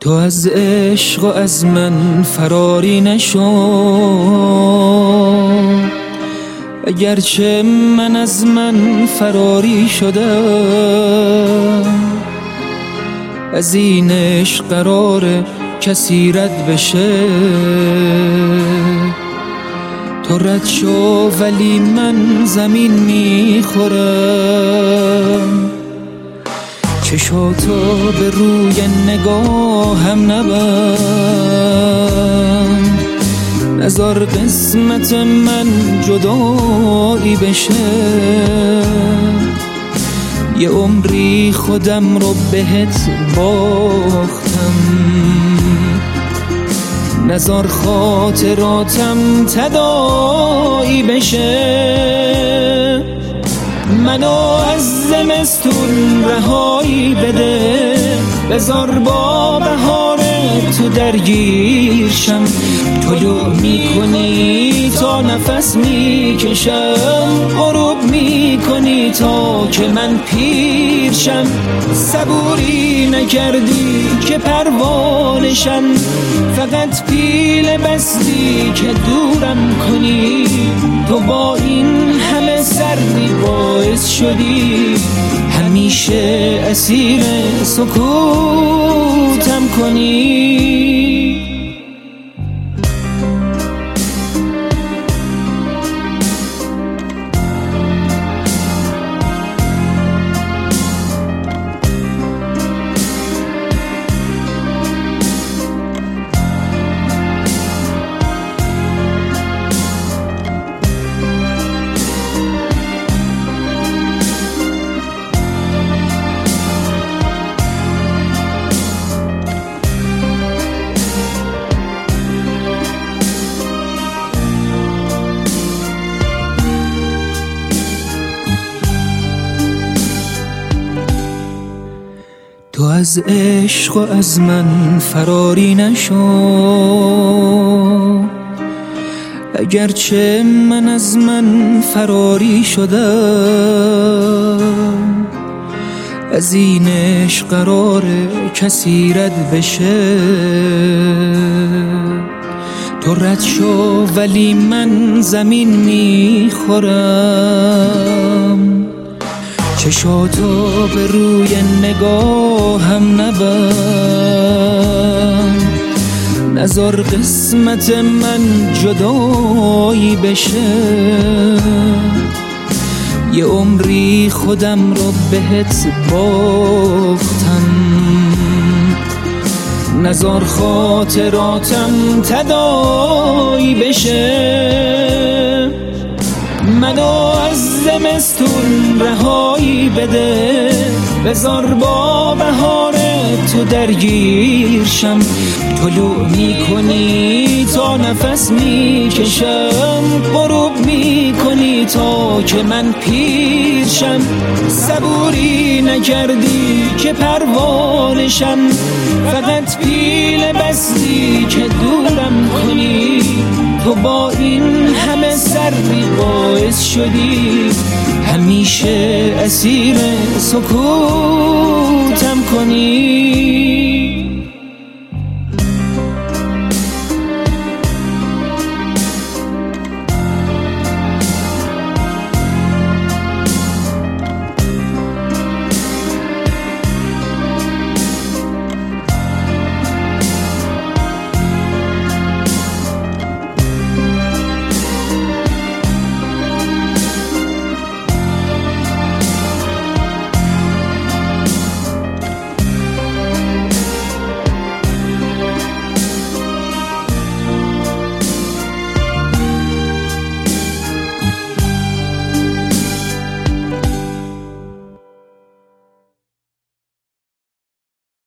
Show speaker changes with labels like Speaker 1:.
Speaker 1: تو از عشق و از من فراری نشو، اگرچه من از من فراری شدم. از این عشق قراره کسی رد بشه، تو رد شو ولی من زمین میخورم. چشاتو به روی نگاهم نبند، نذار قسمت من جدایی بشه. یه عمری خودم رو بهت باختم، نذار خاطراتم تداعی بشه. منو از زمستون رهایی بده، بذار با بهار تو درگیر شم. طلوع میکنی تا نفس میکشم، غروب میکنی تا که من پیر شم. صبوری نکردی که پروانشم، فقط پیل بستی که دورم کنی. تو با این همه سردی باعث شدی همیشه اسیر سکوتم کنی. تو از عشق و از من فراری نشو، اگرچه من از من فراری شدم. از این عشق قراره کسی رد بشه، تو رد شو ولی من زمین میخورم. چشاتو به روی نگاهم نبند، نذار قسمت من جدایی بشه. یه عمری خودم رو بهت باختم، نذار خاطراتم تداعی بشه. منو از زمستون رهایی بده، بذار با بهار تو درگیر شم. طلوع میکنی تا نفس میکشم، غروب میکنی تا که من پیر شم. صبوری نکردی که پروانشم، فقط پیل بستی که دورم کنی. تو با این همه سردی باعث شدی همیشه اسیر سکوتم کنی.